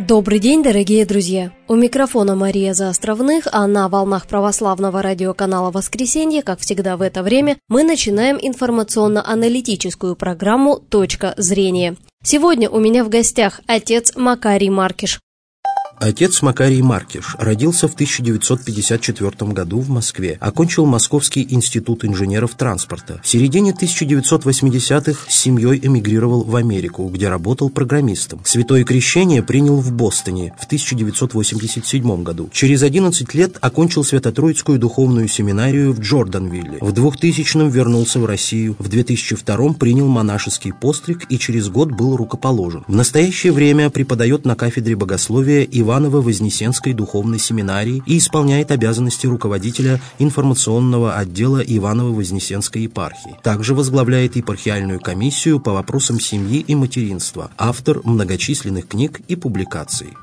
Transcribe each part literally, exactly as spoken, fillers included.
Добрый день, дорогие друзья! У микрофона Мария Заостровных, а на волнах православного радиоканала «Воскресенье», как всегда в это время, мы начинаем информационно-аналитическую программу «Точка зрения». Сегодня у меня в гостях отец Макарий Маркиш. Отец Макарий Маркиш родился в тысяча девятьсот пятьдесят четвёртом году в Москве, окончил Московский институт инженеров транспорта. В середине тысяча девятьсот восьмидесятых с семьей эмигрировал в Америку, где работал программистом. Святое крещение принял в Бостоне в тысяча девятьсот восемьдесят седьмом году. Через одиннадцать лет окончил Свято-Троицкую духовную семинарию в Джорданвилле. В двухтысячном вернулся в Россию. В две тысячи втором принял монашеский постриг и через год был рукоположен. В настоящее время преподает на кафедре богословия Иваново-Вознесенской духовной семинарии и исполняет обязанности руководителя информационного отдела Иваново-Вознесенской епархии. Также возглавляет епархиальную комиссию по вопросам семьи и материнства, автор многочисленных книг и публикаций.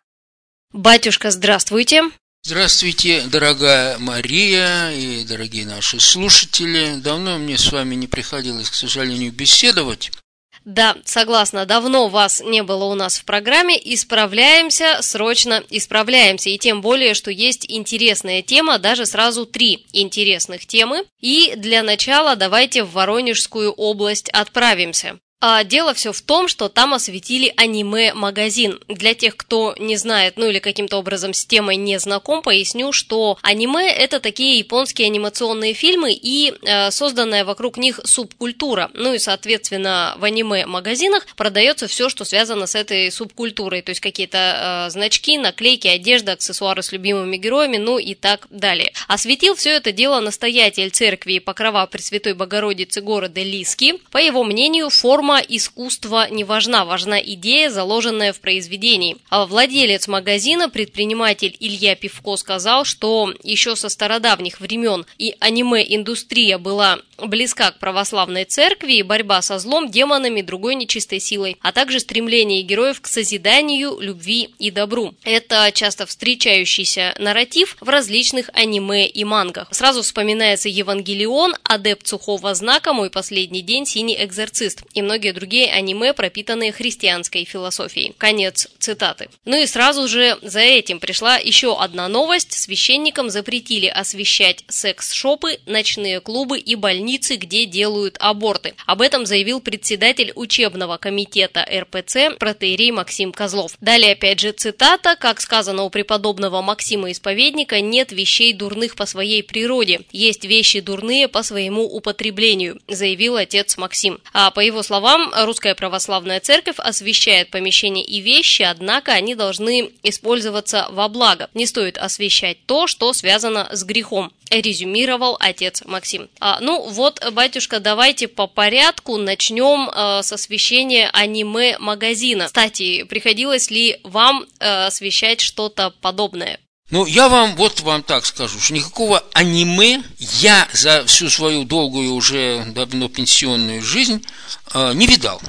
Батюшка, здравствуйте! Здравствуйте, дорогая Мария и дорогие наши слушатели. Давно мне с вами не приходилось, к сожалению, беседовать. Да, согласна, давно вас не было у нас в программе, исправляемся, срочно исправляемся, и тем более, что есть интересная тема, даже сразу три интересных темы, и для начала давайте в Воронежскую область отправимся. А дело все в том, что там осветили аниме-магазин. Для тех, кто не знает, ну или каким-то образом с темой не знаком, поясню, что аниме – это такие японские анимационные фильмы и э, созданная вокруг них субкультура. Ну и, соответственно, в аниме-магазинах продается все, что связано с этой субкультурой, то есть какие-то э, значки, наклейки, одежда, аксессуары с любимыми героями, ну и так далее. Осветил все это дело настоятель церкви Покрова Пресвятой Богородицы города Лиски. По его мнению, форма искусства не важна, важна идея, заложенная в произведении. А владелец магазина, предприниматель Илья Пивко, сказал, что еще со стародавних времен и аниме-индустрия была близка к православной церкви, и борьба со злом, демонами, другой нечистой силой, а также стремление героев к созиданию, любви и добру. Это часто встречающийся нарратив в различных аниме и мангах. Сразу вспоминается Евангелион, Адепт Сухого Знака, Мой последний день, Синий экзорцист и многие многие другие аниме, пропитанные христианской философией. Конец цитаты. Ну и сразу же за этим пришла еще одна новость. Священникам запретили освещать секс-шопы, ночные клубы и больницы, где делают аборты. Об этом заявил председатель учебного комитета эр пэ цэ протоиерей Максим Козлов. Далее опять же цитата. Как сказано у преподобного Максима Исповедника, нет вещей дурных по своей природе. Есть вещи дурные по своему употреблению, заявил отец Максим. А по его словам, Русская Православная Церковь освящает помещения и вещи, однако они должны использоваться во благо. Не стоит освящать то, что связано с грехом, резюмировал отец Максим. А, ну вот, батюшка, давайте по порядку начнем э, с освещения аниме-магазина. Кстати, приходилось ли вам э, освещать что-то подобное? Ну, я вам вот вам так скажу, что никакого аниме я за всю свою долгую уже давно пенсионную жизнь э, не видал.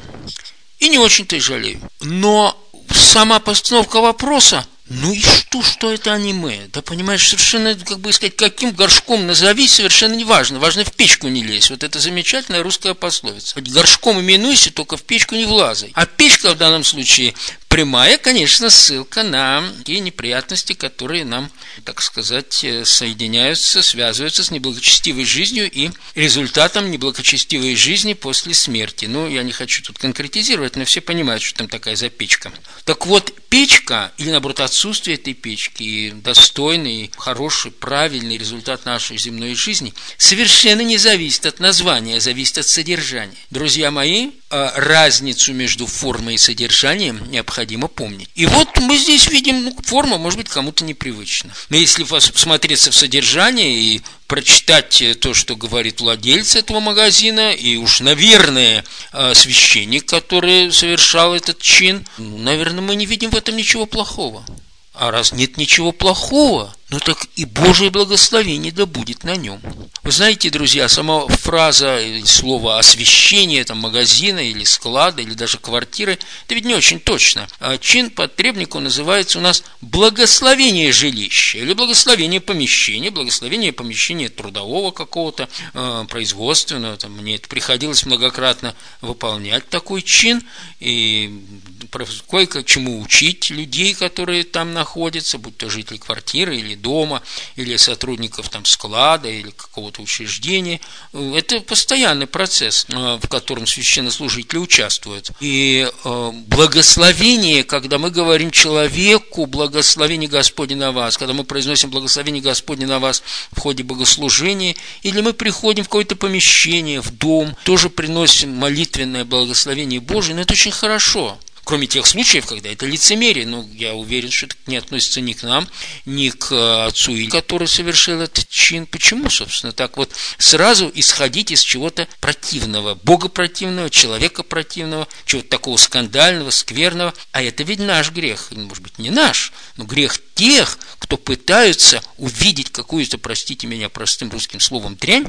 И не очень-то и жалею. Но сама постановка вопроса, ну и что, что это аниме? Да понимаешь, совершенно, как бы сказать, каким горшком назови, совершенно не важно. Важно в печку не лезь. Вот это замечательная русская пословица. Хоть горшком именуйся, только в печку не влазай. А печка в данном случае прямая, конечно, ссылка на те неприятности, которые нам, так сказать, соединяются, связываются с неблагочестивой жизнью и результатом неблагочестивой жизни после смерти. Ну, я не хочу тут конкретизировать, но все понимают, что там такая за печка. Так вот, печка, или наоборот, отсутствие этой печки, и достойный, хороший, правильный результат нашей земной жизни совершенно не зависит от названия, а зависит от содержания. Друзья мои, разницу между формой и содержанием необходимо помнить. И вот мы здесь видим, ну, форма, может быть, кому-то непривычна. Но если посмотреться в содержание и прочитать то, что говорит владелец этого магазина, и уж, наверное, священник, который совершал этот чин, ну, наверное, мы не видим в этом ничего плохого. А раз нет ничего плохого, ну так и Божие благословение да будет на нем. Вы знаете, друзья, сама фраза, слово освящение там, магазина или склада, или даже квартиры, это ведь не очень точно. А чин по требнику называется у нас благословение жилища, или благословение помещения, благословение помещения трудового какого-то, э, производственного. Там, мне это приходилось многократно выполнять такой чин, и кое-как чему учить людей, которые там находятся, будь то жители квартиры или дома, или сотрудников там склада, или какого-то учреждения. Это постоянный процесс, в котором священнослужители участвуют. И благословение, когда мы говорим человеку «благословение Господне на вас», когда мы произносим «благословение Господне на вас» в ходе богослужения, или мы приходим в какое-то помещение, в дом, тоже приносим молитвенное благословение Божие, но это очень хорошо. Кроме тех случаев, когда это лицемерие, но я уверен, что это не относится ни к нам, ни к отцу, который совершил этот чин. Почему, собственно, так вот сразу исходить из чего-то противного, богопротивного, человекопротивного, чего-то такого скандального, скверного? А это ведь наш грех, может быть, не наш, но грех тех, кто пытаются увидеть какую-то, простите меня простым русским словом, дрянь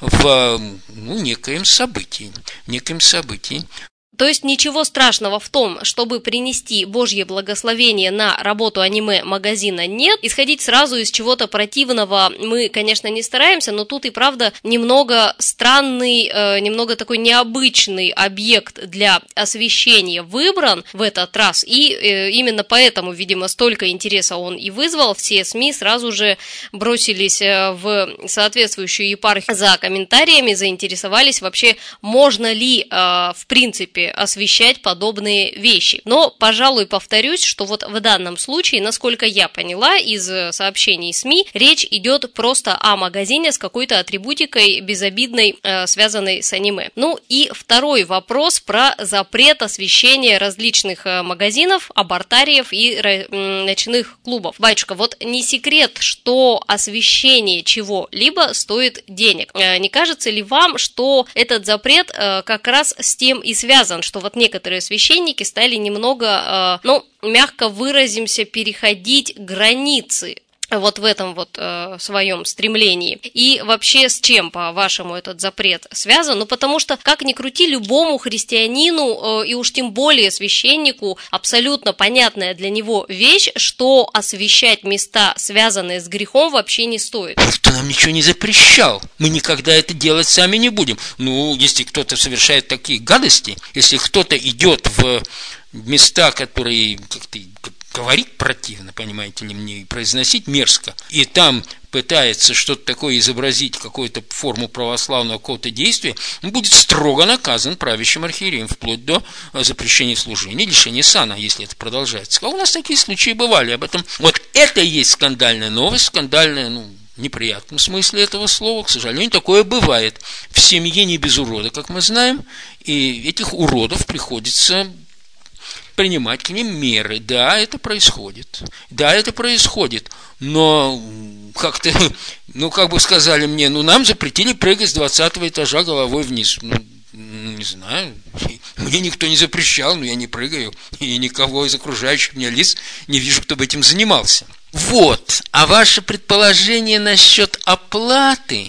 в ну, некоем событии, в некоем событии. То есть ничего страшного в том, чтобы принести Божье благословение на работу аниме-магазина, нет. Исходить сразу из чего-то противного мы, конечно, не стараемся, но тут и правда немного странный, э, немного такой необычный объект для освещения выбран в этот раз. И э, именно поэтому, видимо, столько интереса он и вызвал. Все СМИ сразу же бросились в соответствующую епархию за комментариями, заинтересовались вообще, можно ли, э, в принципе, освещать подобные вещи. Но, пожалуй, повторюсь, что вот в данном случае, насколько я поняла из сообщений СМИ, речь идет просто о магазине с какой-то атрибутикой безобидной, э, связанной с аниме. Ну и второй вопрос про запрет освещения различных магазинов, абортариев и э, ночных клубов. Батюшка, вот не секрет, что освещение чего-либо стоит денег. Э, не кажется ли вам, что этот запрет э, как раз с тем и связан, что вот некоторые священники стали немного, э, ну, мягко выразимся, переходить границы вот в этом вот э, своем стремлении. И вообще с чем, по-вашему, этот запрет связан? Ну, потому что, как ни крути, любому христианину, э, и уж тем более священнику, абсолютно понятная для него вещь, что освящать места, связанные с грехом, вообще не стоит. Никто нам ничего не запрещал. Мы никогда это делать сами не будем. Ну, если кто-то совершает такие гадости, если кто-то идет в места, которые как-то говорить противно, понимаете ли, мне произносить мерзко, и там пытается что-то такое изобразить, какую-то форму православного какого-то действия, он будет строго наказан правящим архиереем, вплоть до запрещения служения, лишения сана, если это продолжается. А у нас такие случаи бывали, об этом. Вот это и есть скандальная новость, скандальная, ну, в неприятном смысле этого слова, к сожалению, такое бывает. В семье не без урода, как мы знаем, и этих уродов приходится принимать к ним меры. Да, это происходит. Да, это происходит. Но как-то, ну, как бы сказали мне, ну, нам запретили прыгать с двадцатого этажа головой вниз. Ну, не знаю. Мне никто не запрещал, но я не прыгаю. И никого из окружающих меня лиц не вижу, кто бы этим занимался. Вот. А ваше предположение насчет оплаты,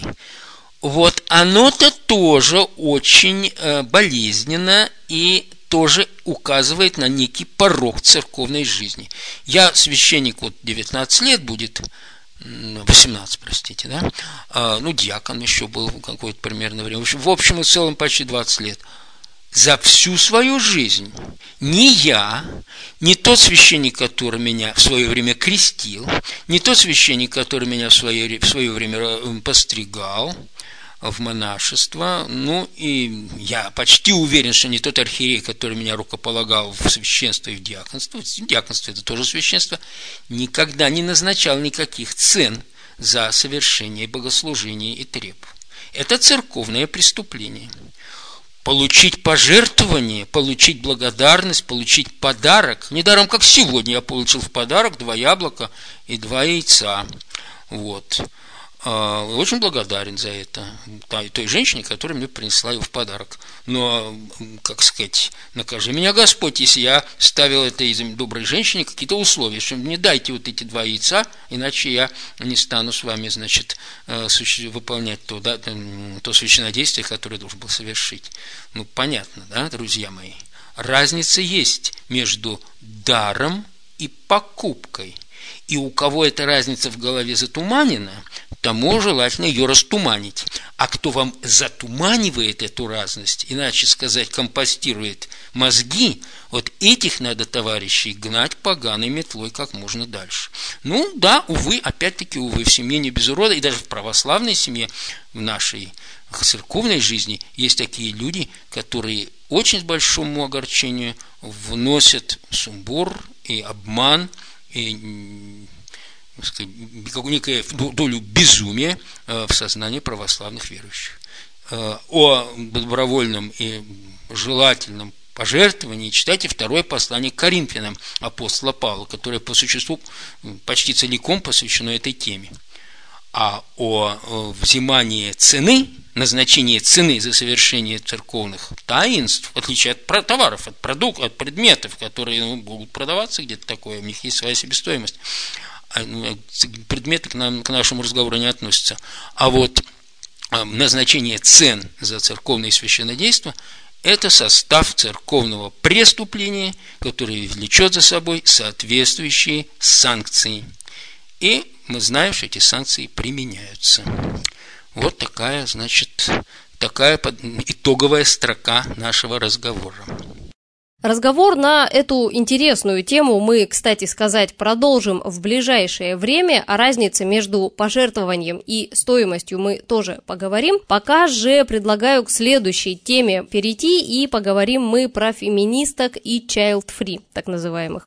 вот оно-то тоже очень э, болезненно и тоже указывает на некий порог церковной жизни. Я священник, вот девятнадцать лет будет, восемнадцать, простите, да, а, ну, диакон еще был какое-то примерно время, в общем и целом почти двадцать лет. За всю свою жизнь ни я, ни тот священник, который меня в свое время крестил, ни тот священник, который меня в свое, в свое время постригал в монашество, ну и я почти уверен, что не тот архиерей, который меня рукополагал в священство и в диаконство, в диаконство это тоже священство, никогда не назначал никаких цен за совершение богослужения и треб. Это церковное преступление. Получить пожертвование, получить благодарность, получить подарок, недаром как сегодня я получил в подарок два яблока и два яйца, вот. Очень благодарен за это той женщине, которая мне принесла его в подарок. Но, как сказать, накажи меня Господь, если я ставил этой доброй женщине какие-то условия, что мне дайте вот эти два яйца, иначе я не стану с вами, значит, выполнять то, да, то священнодействие, которое должен был совершить. Ну, понятно, да, друзья мои? Разница есть между даром и покупкой. И у кого эта разница в голове затуманена, тому желательно ее растуманить. А кто вам затуманивает эту разность, иначе сказать, компостирует мозги, вот этих надо, товарищей, гнать поганой метлой как можно дальше. Ну да, увы, опять-таки, увы, в семье не без урода, и даже в православной семье, в нашей церковной жизни есть такие люди, которые очень с большому огорчению вносят сумбур и обман, и некую долю безумия в сознание православных верующих. О добровольном и желательном пожертвовании читайте второе послание к Коринфянам апостола Павла, которое по существу почти целиком посвящено этой теме. А о взимании цены, назначении цены за совершение церковных таинств, в отличие от товаров, от продуктов, от предметов, которые ну, будут продаваться где-то такое, у них есть своя себестоимость. Предметы к, нам, к нашему разговору не относятся. А вот назначение цен за церковное священнодейство – это состав церковного преступления, который влечет за собой соответствующие санкции. И мы знаем, что эти санкции применяются. Вот такая, значит, такая итоговая строка нашего разговора. Разговор на эту интересную тему мы, кстати сказать, продолжим в ближайшее время. О разнице между пожертвованием и стоимостью мы тоже поговорим. Пока же предлагаю к следующей теме перейти, и поговорим мы про феминисток и child-free, так называемых.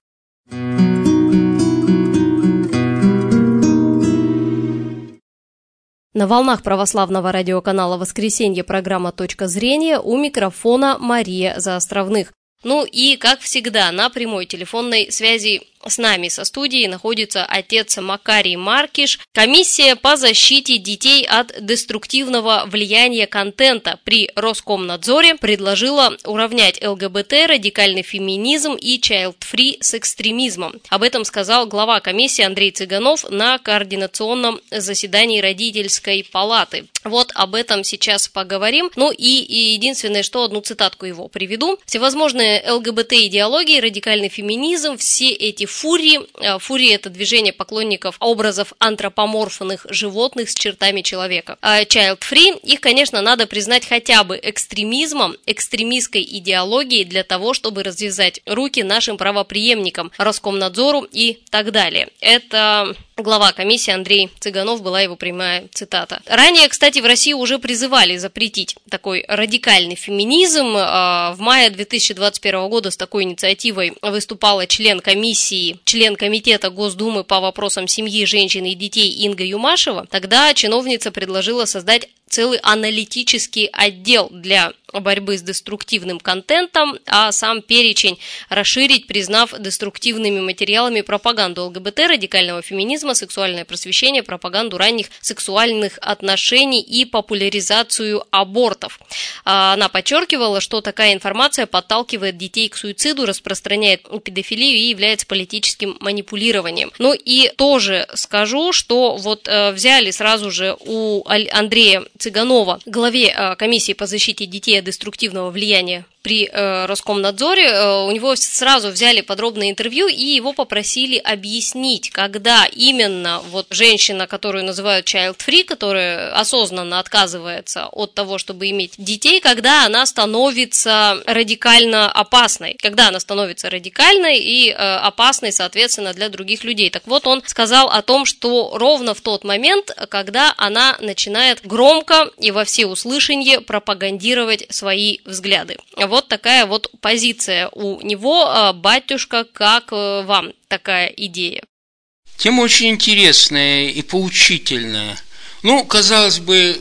На волнах православного радиоканала «Воскресенье» программа «Точка зрения», у микрофона Мария Заостровных. Ну и, как всегда, на прямой телефонной связи с нами со студией находится отец Макарий Маркиш. Комиссия по защите детей от деструктивного влияния контента при Роскомнадзоре предложила уравнять ЛГБТ, радикальный феминизм и child-free с экстремизмом. Об этом сказал глава комиссии Андрей Цыганов на координационном заседании родительской палаты. Вот об этом сейчас поговорим. Ну и, и единственное, что одну цитатку его приведу. Всевозможные ЛГБТ-идеологии, радикальный феминизм, все эти фурии. Фурии – это движение поклонников образов антропоморфных животных с чертами человека. А child-free, их, конечно, надо признать хотя бы экстремизмом, экстремистской идеологией для того, чтобы развязать руки нашим правопреемникам, Роскомнадзору и так далее. Это глава комиссии Андрей Цыганов, была его прямая цитата. Ранее, кстати, в России уже призывали запретить такой радикальный феминизм. В мае две тысячи двадцать первого года с такой инициативой выступала член комиссии, член комитета Госдумы по вопросам семьи, женщин и детей Инга Юмашева. Тогда чиновница предложила создать целый аналитический отдел для борьбы с деструктивным контентом, а сам перечень расширить, признав деструктивными материалами пропаганду ЛГБТ, радикального феминизма, сексуальное просвещение, пропаганду ранних сексуальных отношений и популяризацию абортов. Она подчеркивала, что такая информация подталкивает детей к суициду, распространяет педофилию и является политическим манипулированием. Ну и тоже скажу, что вот взяли сразу же у Андрея Цыганова, главе комиссии по защите детей от деструктивного влияния при э, Роскомнадзоре, э, у него сразу взяли подробное интервью и его попросили объяснить, когда именно вот женщина, которую называют child-free, которая осознанно отказывается от того, чтобы иметь детей, когда она становится радикально опасной, когда она становится радикальной и э, опасной, соответственно, для других людей. Так вот, он сказал о том, что ровно в тот момент, когда она начинает громко и во всеуслышание пропагандировать свои взгляды. Вот такая вот позиция у него. Батюшка, как вам такая идея? Тема очень интересная и поучительная. Ну, казалось бы,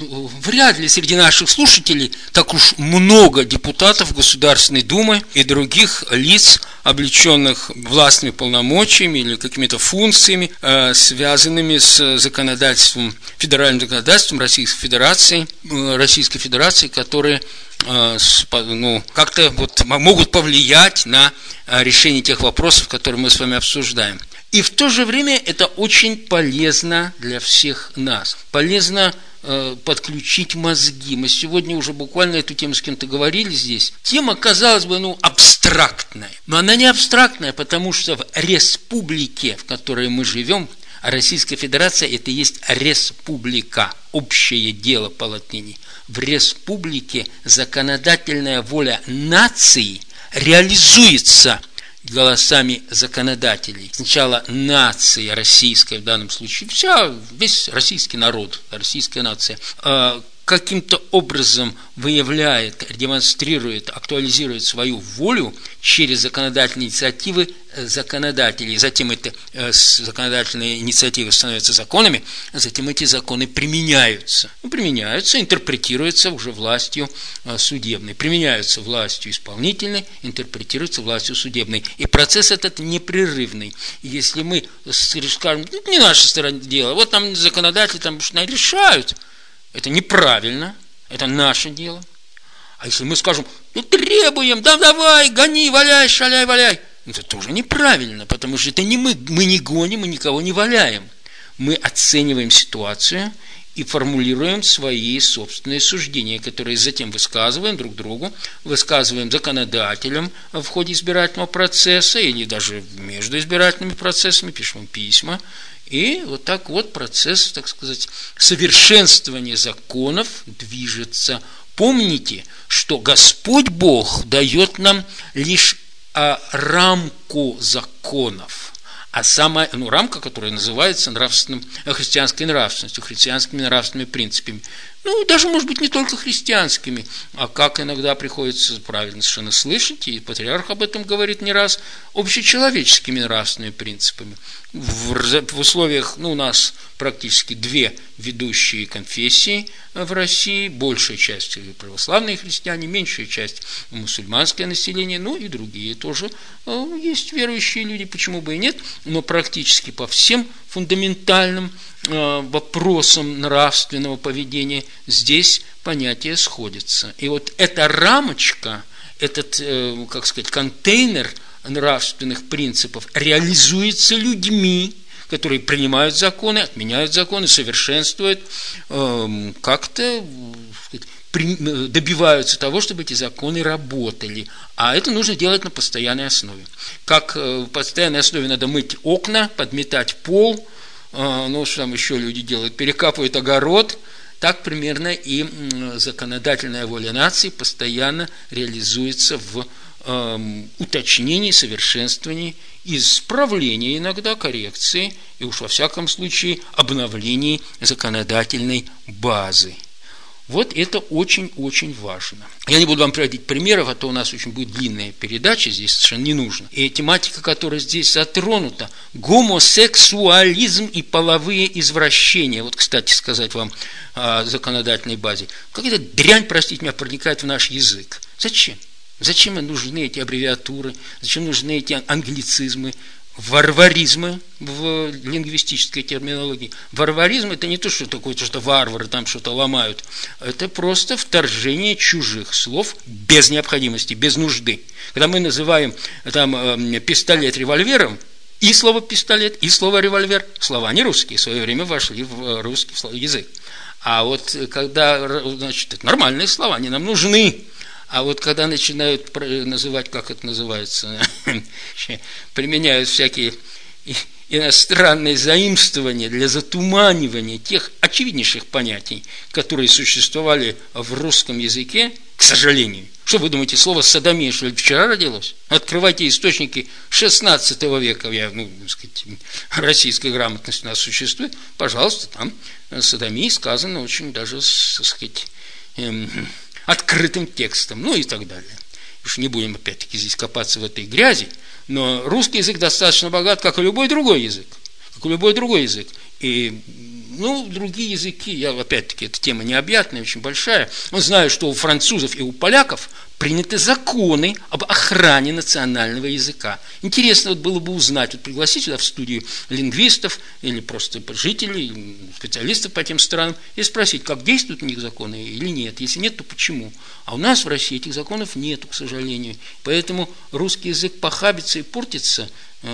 вряд ли среди наших слушателей так уж много депутатов Государственной Думы и других лиц, облеченных властными полномочиями или какими-то функциями, э, связанными с законодательством, федеральным законодательством Российской Федерации, э, Российской Федерации, которые э, ну, как-то вот могут повлиять на решение тех вопросов, которые мы с вами обсуждаем. И в то же время это очень полезно для всех нас. Полезно э, подключить мозги. Мы сегодня уже буквально эту тему с кем-то говорили здесь. Тема, казалось бы, ну, абстрактная. Но она не абстрактная, потому что в республике, в которой мы живем, А Российская Федерация – это и есть республика, общее дело по латыни. В республике законодательная воля нации реализуется голосами законодателей. Сначала нация российская в данном случае, вся, весь российский народ, российская нация, каким-то образом выявляет, демонстрирует, актуализирует свою волю через законодательные инициативы законодателей. Затем эти законодательные инициативы становятся законами, а затем эти законы применяются. Ну, применяются, интерпретируются уже властью судебной. Применяются властью исполнительной, интерпретируются властью судебной. И процесс этот непрерывный. Если мы скажем, это не наша сторона дела, вот там законодатели там решают, это неправильно, это наше дело. А если мы скажем, ну требуем, да давай, гони, валяй, шаляй, валяй, это тоже неправильно, потому что это не мы, мы не гоним, мы никого не валяем. Мы оцениваем ситуацию и формулируем свои собственные суждения, которые затем высказываем друг другу, высказываем законодателям в ходе избирательного процесса или даже между избирательными процессами, пишем письма. И вот так вот процесс, так сказать, совершенствования законов движется. Помните, что Господь Бог дает нам лишь а, рамку законов, а самая, ну, рамка, которая называется нравственным, христианской нравственностью, христианскими нравственными принципами. Ну, даже, может быть, не только христианскими, а как иногда приходится правильно совершенно слышать, и патриарх об этом говорит не раз, общечеловеческими нравственными принципами. В, в условиях, ну, у нас практически две ведущие конфессии в России, большая часть православные христиане, меньшая часть мусульманское население, ну и другие тоже есть верующие люди, почему бы и нет, но практически по всем фундаментальным вопросам нравственного поведения здесь понятия сходятся. И вот эта рамочка, этот, как сказать, контейнер нравственных принципов реализуется людьми, которые принимают законы, отменяют законы, совершенствуют, как-то добиваются того, чтобы эти законы работали. А это нужно делать на постоянной основе. Как в постоянной основе надо мыть окна, подметать пол, ну, что там еще люди делают, перекапывают огород, так примерно и законодательная воля нации постоянно реализуется в э, уточнении, совершенствовании, исправлении иногда, коррекции, и уж во всяком случае обновлении законодательной базы. Вот это очень-очень важно. Я не буду вам приводить примеров, а то у нас очень будет длинная передача, здесь совершенно не нужно. И тематика, которая здесь затронута, гомосексуализм и половые извращения. Вот, кстати, сказать вам о законодательной базе. Какая-то дрянь, простите меня, проникает в наш язык. Зачем? Зачем нужны эти аббревиатуры? Зачем нужны эти англицизмы? Варваризмы в лингвистической терминологии. Варваризм – это не то, что такое, что варвары там что-то ломают. Это просто вторжение чужих слов без необходимости, без нужды. Когда мы называем там пистолет револьвером, и слово пистолет, и слово револьвер, слова не русские, в свое время вошли в русский язык. А вот когда, значит, это нормальные слова, они нам нужны. А вот когда начинают называть, как это называется, применяют всякие иностранные заимствования для затуманивания тех очевиднейших понятий, которые существовали в русском языке, к сожалению. Что вы думаете, слово «содомия» что ли вчера родилось? Открывайте источники шестнадцатого века, я, ну, так сказать, российская грамотность у нас существует, пожалуйста, там содомия сказано очень даже, так сказать, эм, открытым текстом, ну и так далее. Уж не будем опять-таки здесь копаться в этой грязи, но русский язык достаточно богат, как и любой другой язык, как и любой другой язык. И, ну, другие языки, я опять-таки, эта тема необъятная, очень большая, но знаю, что у французов и у поляков приняты законы об охране национального языка. Интересно вот было бы узнать, вот пригласить сюда в студию лингвистов или просто жителей, специалистов по тем странам и спросить, как действуют у них законы или нет. Если нет, то почему? А у нас в России этих законов нет, к сожалению. Поэтому русский язык похабится и портится.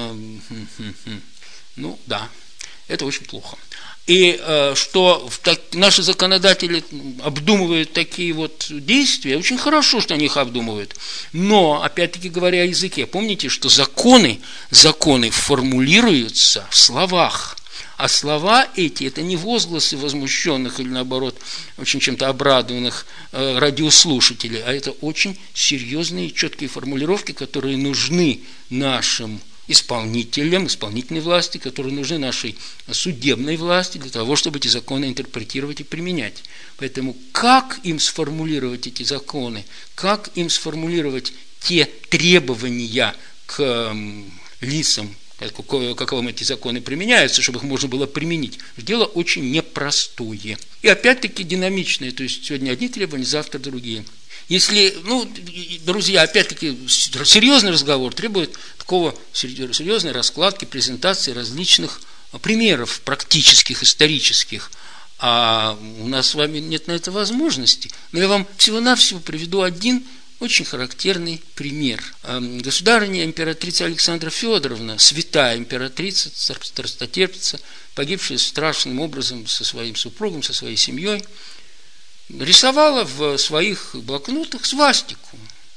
Ну, да, это очень плохо. И э, что так, наши законодатели обдумывают такие вот действия, очень хорошо, что они их обдумывают. Но, опять-таки говоря о языке, помните, что законы, законы формулируются в словах. А слова эти – это не возгласы возмущенных или, наоборот, очень чем-то обрадованных э, радиослушателей, а это очень серьезные, четкие формулировки, которые нужны нашим исполнителям, исполнительной власти, которые нужны нашей судебной власти для того, чтобы эти законы интерпретировать и применять. Поэтому как им сформулировать эти законы, как им сформулировать те требования к лицам, каковым эти законы применяются, чтобы их можно было применить, дело очень непростое. И опять-таки динамичное, то есть сегодня одни требования, завтра другие. Если, ну, друзья, опять-таки, серьезный разговор требует такого серьезной раскладки, презентации различных примеров практических, исторических. А у нас с вами нет на это возможности. Но я вам всего-навсего приведу один очень характерный пример. Государыня императрица Александра Федоровна, святая императрица, страстотерпица, погибшая страшным образом со своим супругом, со своей семьей, рисовала в своих блокнотах свастику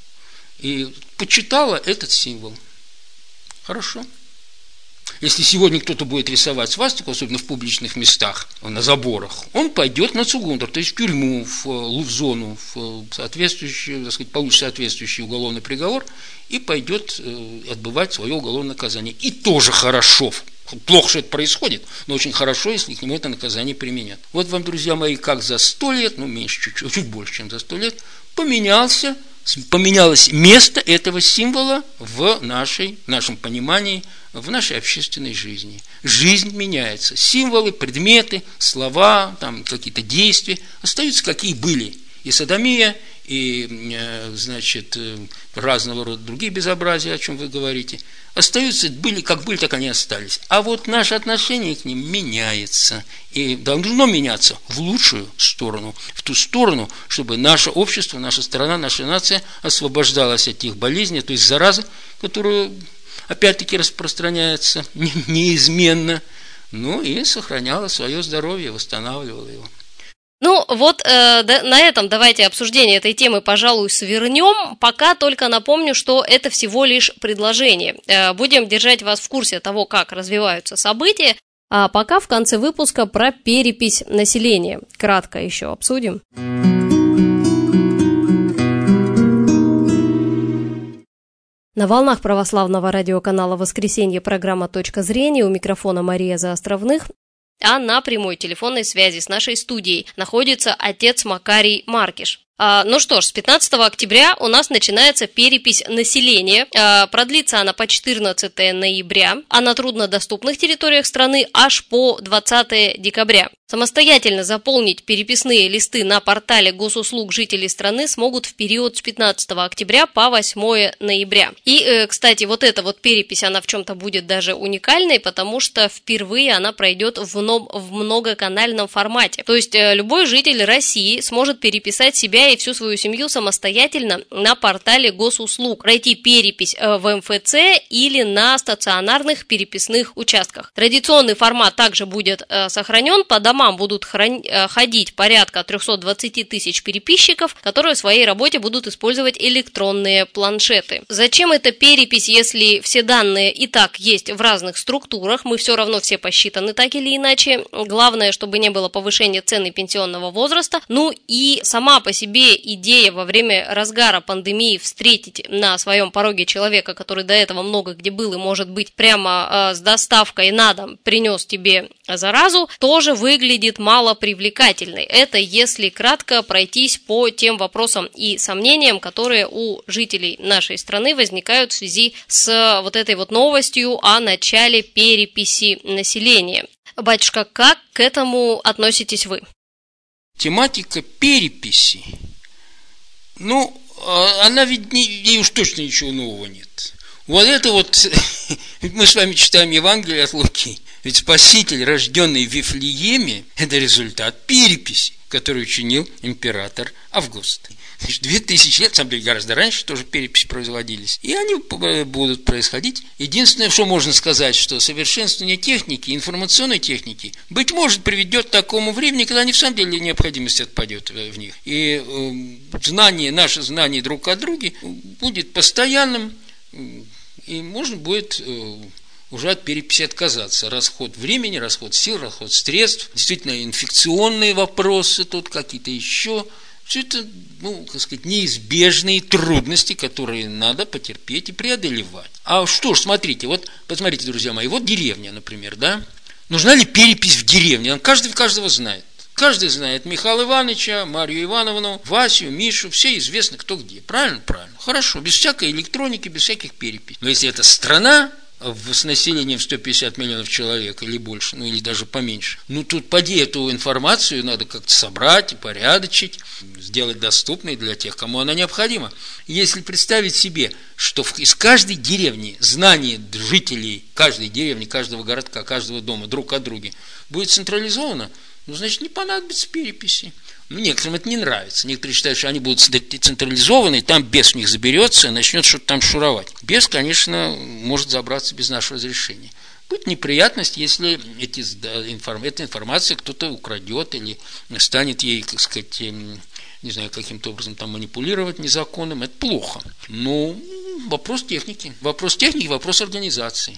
и почитала этот символ. Хорошо. Если сегодня кто-то будет рисовать свастику, особенно в публичных местах, на заборах, он пойдет на цугундер, то есть в тюрьму, в, в зону, в соответствующий, так сказать, получит соответствующий уголовный приговор и пойдет отбывать свое уголовное наказание. И тоже хорошо. Плохо, что это происходит, но очень хорошо, если к нему это наказание применят. Вот вам, друзья мои, как за сто лет, ну, меньше чуть-чуть, чуть больше, чем за сто лет, поменялся, поменялось место этого символа в нашей, в нашем понимании, в нашей общественной жизни. Жизнь меняется. Символы, предметы, слова, там, какие-то действия остаются, какие были. И содомия, и, значит, разного рода другие безобразия, о чем вы говорите, остаются, были, как были, так они остались. А вот наше отношение к ним меняется. И должно меняться в лучшую сторону, в ту сторону, чтобы наше общество, наша страна, наша нация освобождалась от тех болезней, то есть заразы, которые опять-таки распространяются неизменно, ну и сохраняла свое здоровье, восстанавливала его. Ну, вот э, да, на этом давайте обсуждение этой темы, пожалуй, свернем. Пока только напомню, что это всего лишь предложение. Э, будем держать вас в курсе того, как развиваются события. А пока в конце выпуска про перепись населения. Кратко еще обсудим. На волнах православного радиоканала «Воскресенье» программа «Точка зрения». У микрофона Мария Заостровных. А на прямой телефонной связи с нашей студией находится отец Макарий Маркиш. А, ну что ж, с пятнадцатого октября у нас начинается перепись населения. А, продлится она по четырнадцатое ноября, а на труднодоступных территориях страны аж по двадцатое декабря. Самостоятельно заполнить переписные листы на портале госуслуг жители страны смогут в период с пятнадцатого октября по восьмое ноября. И, э, кстати, вот эта вот перепись, она в чем-то будет даже уникальной, потому что впервые она пройдет в, но- в многоканальном формате. То есть э, любой житель России сможет переписать себя и всю свою семью самостоятельно на портале госуслуг, пройти перепись э, в эм эф цэ или на стационарных переписных участках. Традиционный формат также будет э, сохранен, по домам будут храни- ходить порядка триста двадцать тысяч переписчиков, которые в своей работе будут использовать электронные планшеты. Зачем эта перепись, если все данные и так есть в разных структурах, мы все равно все посчитаны так или иначе. Главное, чтобы не было повышения цены пенсионного возраста. Ну и сама по себе идея во время разгара пандемии встретить на своем пороге человека, который до этого много где был и, может быть, прямо э, с доставкой на дом принес тебе заразу, тоже выглядит выглядит малопривлекательной. Это если кратко пройтись по тем вопросам и сомнениям, которые у жителей нашей страны возникают в связи с вот этой вот новостью о начале переписи населения. Батюшка, как к этому относитесь вы? Тематика переписи, ну, она ведь не, ей уж точно ничего нового нет. Вот это вот, мы с вами читаем Евангелие от Луки. Ведь Спаситель, рожденный в Вифлееме, это результат переписи, которую учинил император Август. Значит, две тысячи лет, на самом деле, гораздо раньше тоже переписи производились. И они будут происходить. Единственное, что можно сказать, что совершенствование техники, информационной техники, быть может, приведет к такому времени, когда не в самом деле необходимость отпадет в них. И э, знание, наше знание друг о друге будет постоянным, и можно будет... Э, уже от переписи отказаться. Расход времени, расход сил, расход средств, действительно инфекционные вопросы тут, какие-то еще. Все это, ну, так сказать, неизбежные трудности, которые надо потерпеть и преодолевать. А что ж, смотрите, вот, посмотрите, друзья мои, вот деревня, например, да? Нужна ли перепись в деревне? Каждый каждого знает. Каждый знает Михаила Ивановича, Марию Ивановну, Васю, Мишу, все известно кто где. Правильно? Правильно. Хорошо, без всякой электроники, без всяких переписей. Но если это страна, с населением в сто пятьдесят миллионов человек или больше, ну или даже поменьше. Ну тут поди эту информацию надо как-то собрать, упорядочить, сделать доступной для тех, кому она необходима. Если представить себе, что из каждой деревни знание жителей каждой деревни, каждого городка, каждого дома друг о друге будет централизовано, ну значит не понадобится переписи. Ну, некоторым это не нравится. Некоторые считают, что они будут централизованы, и там бес в них заберется и начнет что-то там шуровать. Бес, конечно, может забраться без нашего разрешения. Будет неприятность, если эти, эта информация кто-то украдет или станет ей, так сказать, не знаю, каким-то образом там манипулировать незаконным. Это плохо. Но вопрос техники. Вопрос техники, вопрос организации.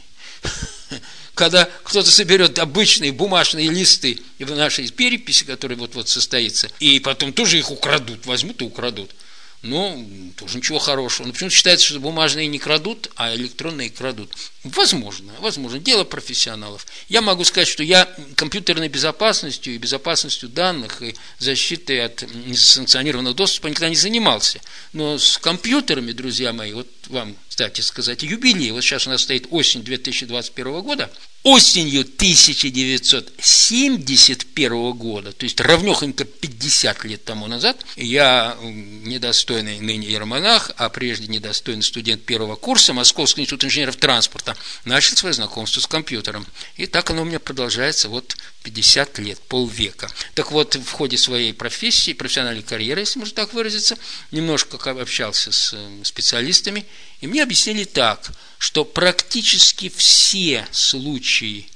Когда кто-то соберет обычные бумажные листы в нашей переписи, которая вот-вот состоится, и потом тоже их украдут, возьмут и украдут, ну, тоже ничего хорошего. Но почему-то считается, что бумажные не крадут, а электронные крадут. Возможно, возможно. Дело профессионалов. Я могу сказать, что я компьютерной безопасностью и безопасностью данных и защитой от несанкционированного доступа никогда не занимался. Но с компьютерами, друзья мои, вот вам, кстати сказать, юбилей. Вот сейчас у нас стоит осень две тысячи двадцать первого года. Осенью тысяча девятьсот семьдесят первого года, то есть равнёхонько пятьдесят лет тому назад, я, недостойный ныне иеромонах, а прежде недостойный студент первого курса Московского института инженеров транспорта, начал свое знакомство с компьютером. И так оно у меня продолжается вот пятьдесят лет, полвека. Так вот, в ходе своей профессии, профессиональной карьеры, если можно так выразиться, немножко общался с специалистами, и мне объяснили так, что практически все случаи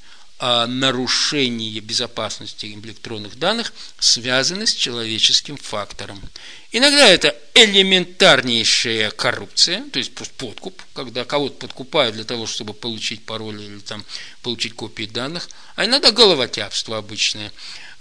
нарушения безопасности электронных данных связаны с человеческим фактором. Иногда это элементарнейшая коррупция, то есть подкуп, когда кого-то подкупают для того, чтобы получить пароли или там, получить копии данных, а иногда головотяпство обычное.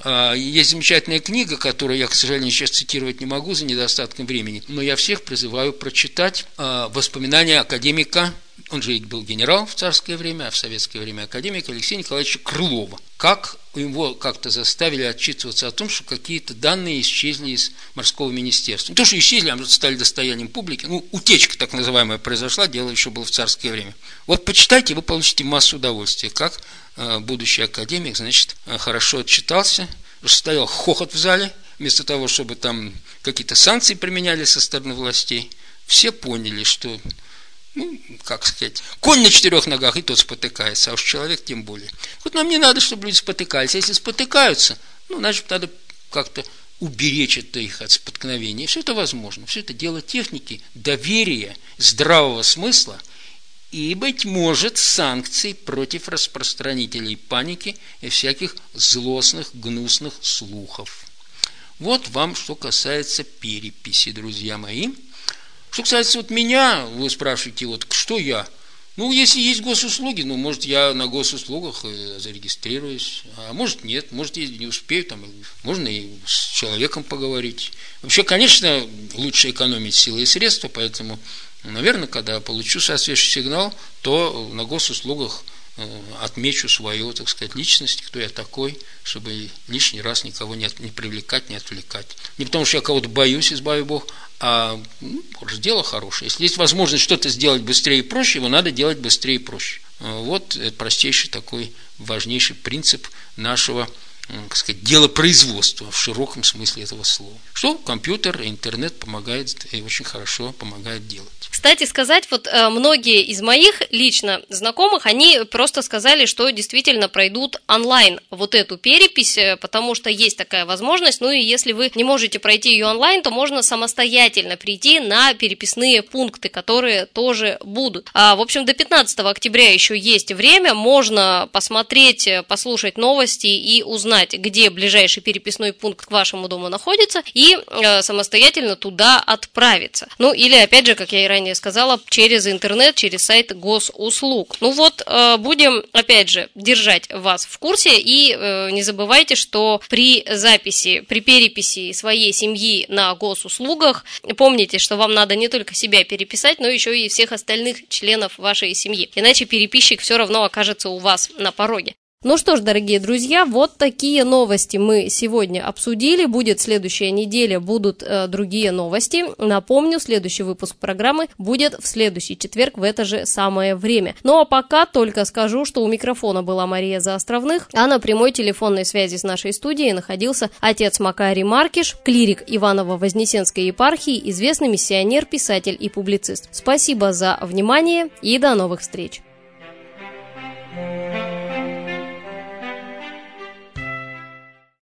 Есть замечательная книга, которую я, к сожалению, сейчас цитировать не могу за недостатком времени, но я всех призываю прочитать воспоминания академика, он же был генерал в царское время, а в советское время академика Алексея Николаевича Крылова. Как его как-то заставили отчитываться о том, что какие-то данные исчезли из морского министерства. Не то, что исчезли, а стали достоянием публики. Ну, утечка так называемая произошла, дело еще было в царское время. Вот почитайте, вы получите массу удовольствия, как э, будущий академик, значит, э, хорошо отчитался, стоял хохот в зале, вместо того, чтобы там какие-то санкции применяли со стороны властей. Все поняли, что... Ну, как сказать, конь на четырех ногах, и тот спотыкается, а уж человек тем более. Вот нам не надо, чтобы люди спотыкались. А если спотыкаются, ну, значит, надо как-то уберечь это их от споткновения. И все это возможно. Все это дело техники, доверия, здравого смысла и, быть может, санкций против распространителей паники и всяких злостных, гнусных слухов. Вот вам, что касается переписи, друзья мои. Что касается вот меня, вы спрашиваете, вот что я? Ну, если есть госуслуги, ну, может, я на госуслугах зарегистрируюсь, а может, нет, может, я не успею, там, можно и с человеком поговорить. Вообще, конечно, лучше экономить силы и средства, поэтому, наверное, когда получу соответствующий сигнал, то на госуслугах отмечу свою, так сказать, личность, кто я такой, чтобы лишний раз никого не, от, не привлекать, не отвлекать. Не потому, что я кого-то боюсь, избави Бог, а ну, дело хорошее. Если есть возможность что-то сделать быстрее и проще, его надо делать быстрее и проще. Вот это простейший такой важнейший принцип нашего, так сказать, делопроизводства в широком смысле этого слова. Что компьютер, интернет помогает и очень хорошо помогает делать. Кстати сказать, вот многие из моих лично знакомых, они просто сказали, что действительно пройдут онлайн вот эту перепись, потому что есть такая возможность. Ну и если вы не можете пройти ее онлайн, то можно самостоятельно прийти на переписные пункты, которые тоже будут. А, в общем, до пятнадцатого октября еще есть время, можно посмотреть, послушать новости и узнать, узнать, где ближайший переписной пункт к вашему дому находится, и э, самостоятельно туда отправиться. Ну или, опять же, как я и ранее сказала, через интернет, через сайт госуслуг. Ну вот, э, будем, опять же, держать вас в курсе, и э, не забывайте, что при записи, при переписи своей семьи на госуслугах, помните, что вам надо не только себя переписать, но еще и всех остальных членов вашей семьи. Иначе переписчик все равно окажется у вас на пороге. Ну что ж, дорогие друзья, вот такие новости мы сегодня обсудили. Будет следующая неделя, будут э, другие новости. Напомню, следующий выпуск программы будет в следующий четверг в это же самое время. Ну а пока только скажу, что у микрофона была Мария Заостровных, а на прямой телефонной связи с нашей студией находился отец Макарий Маркиш, клирик Иваново-Вознесенской епархии, известный миссионер, писатель и публицист. Спасибо за внимание и до новых встреч!